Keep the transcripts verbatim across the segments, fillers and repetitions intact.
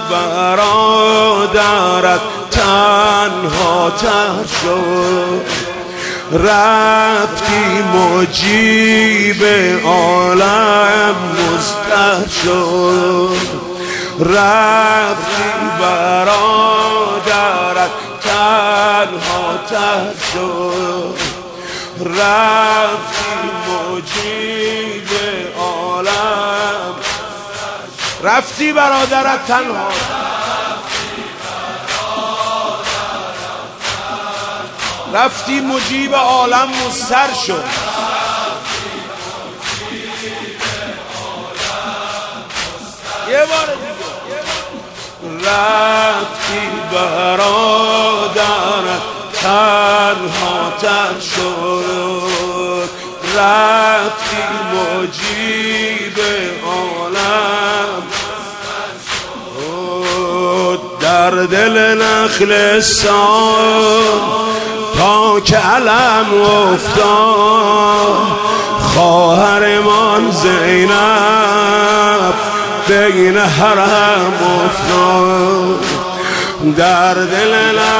برادرت تنها تر شد، رفتی مجیب عالم مضطر شد، رفتی برادرت تنها تر شد، رفتی مجیب عالم، رفتی برادرت تنها، رفتی مجیب عالم مضطر شد، یه بار دیگه، رفتی برادرت تنها تر شد، رفتی مجیب عالم شد. در دل نخلستان تا که علم افتاد، خواهرمان زینب بین حرم افتاد. در دل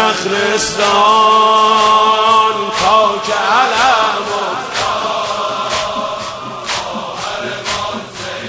نخلستان تا که علم افتاد، خواهرمان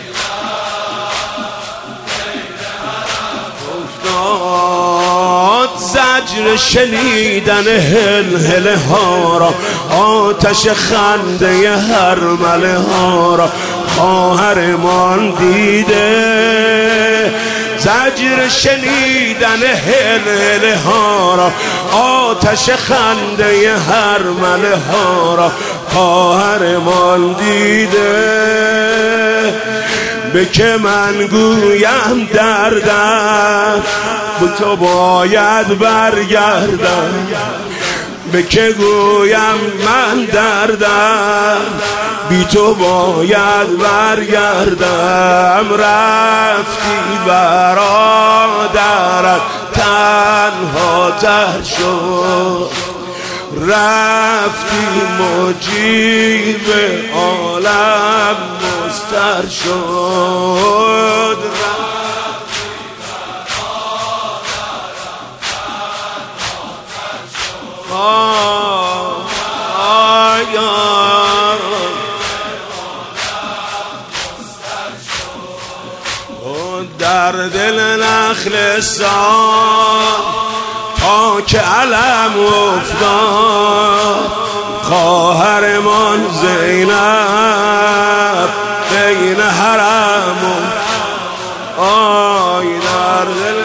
زینب بین حرم افتاد. زجر شنیدن هلهله ها را، آتش خنده هرمله ها را خواهرمان دیده. زجر شنیدن هلهله ها را، آتش خنده هرمله ها را خواهرمان دیده. به که من گویم دردم به تو باید برگردم، به که گویم من دردم بی تو باید برگردم. رفتی برادرت تنها تر شد، رفتی مجیب عالم مضطر شد، در دل نخلستان تا که علم افتاد، خواهرمان زینب بین حرم آی. در دل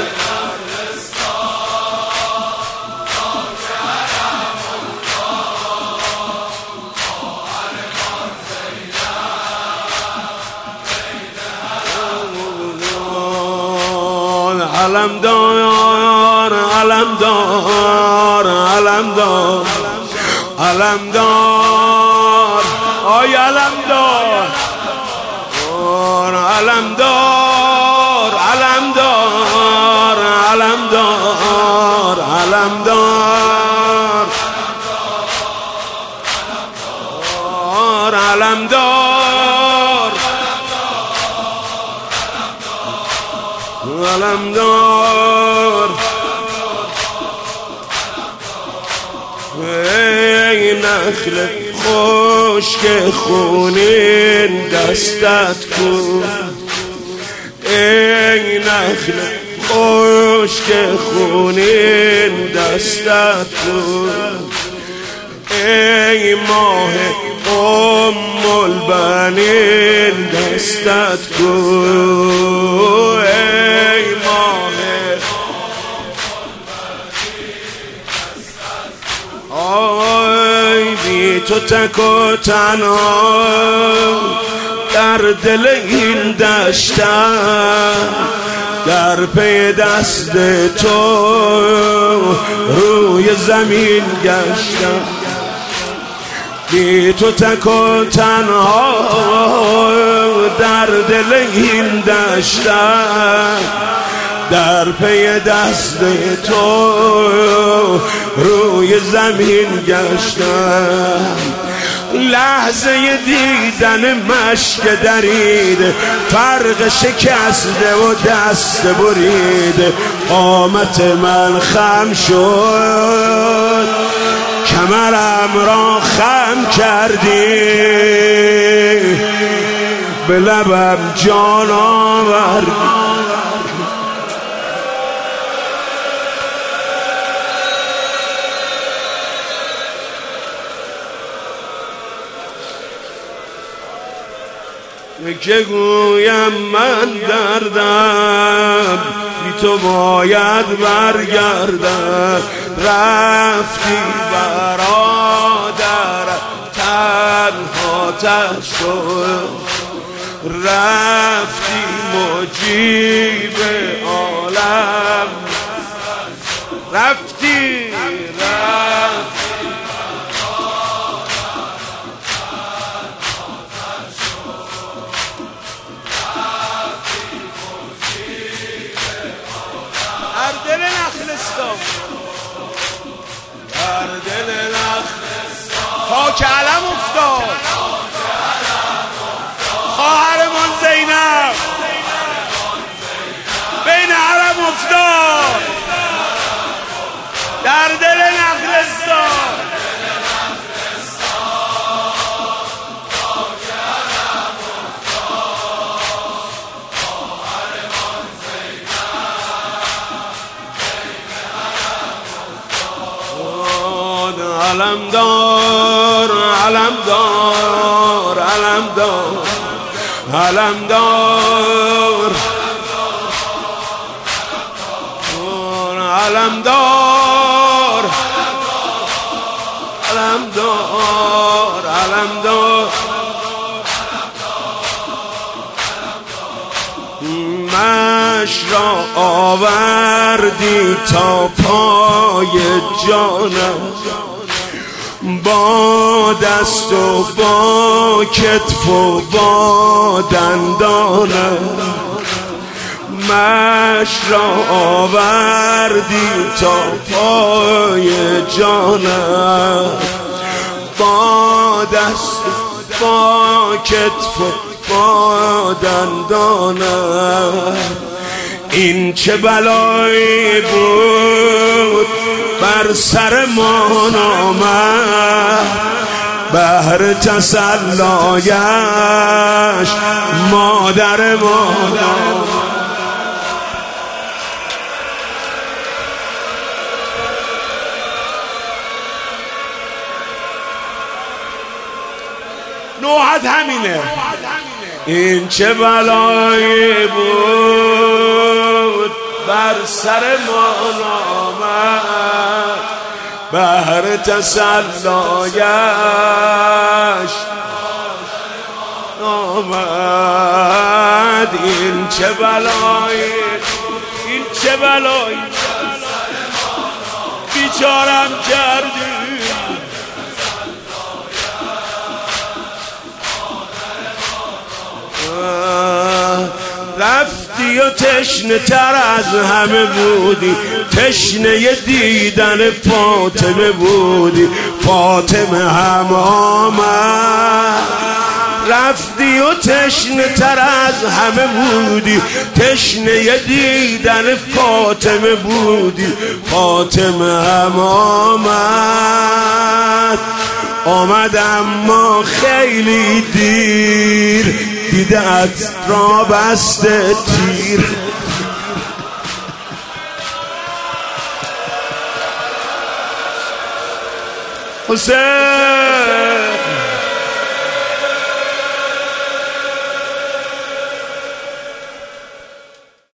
علم دار علم دار علم دار علم دار آی علم دار علم دار علم دار علم دار علم دار علم دار علم دار. ای نخل خشک خونین دستت کن، ای نخل خشک خونین دستت کن، ای ماه ام البنین دستت کن، ای ماه آی بی تو تک و تنها در دل این دشتم، در پی دست تو روی زمین گشتم. بی تو تک و تنها در دل این دشتم، در پی دست تو روی زمین گشتم. لحظه دیدن مشک درید، فرق شکسته و دست برید. قامت من خم شد، کمرم را خم کردی، به لبم جان آوردی. که گویم من دردم، بی تو باید برگردم. رفتی برادر تنها تشکر، رفتی مجیب عالم، رفتی رفتی در دل نخلستان، در دل نخلستان خاک علم افتاد، خواهرمان زینب بین حرم افتاد، در دل نخلستان. علم دار علم دار علم دار علم دار علم دار علم دار علم دار. مش را آوردی تا پای جانم، با دست و با کتف و با دندانم. مش را آوردی تا پای جانم، با دست با کتف و با دندانم. این چه بلایی بود بر سرمان آمد، بهر تسلایش مادرمان آمد. نوحت همینه. این چه بلایی بود بر سرمان آمد، بهر تسلایش آمد. این چه بلایی، این چه بلایی بیچارم کردی. رفتی و تشنه تر از همه بودی، تشنه دیدن فاطمه بودی. فاطمه هم آمد، رفتی و تشنه تر از همه بودی، تشنه دیدن فاطمه بودی. فاطمه هم آمد، آمد اما خیلی دیر، دیدت را بسته تیر. حسین